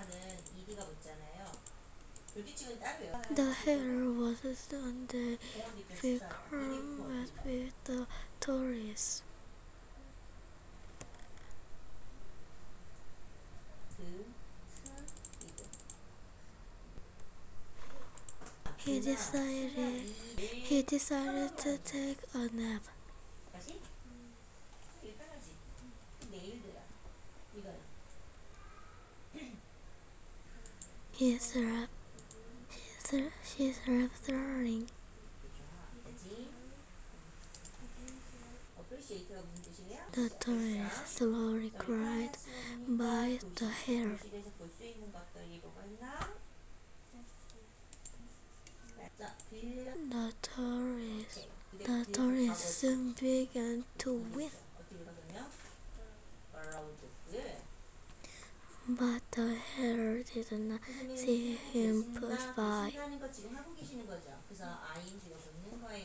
The hair was on the become with the tourists. He decided he decided to take a nap. He slept. She slept running. The tourist slowly cried by the hair. The tourists soon began to win. But the hare did not see him push by.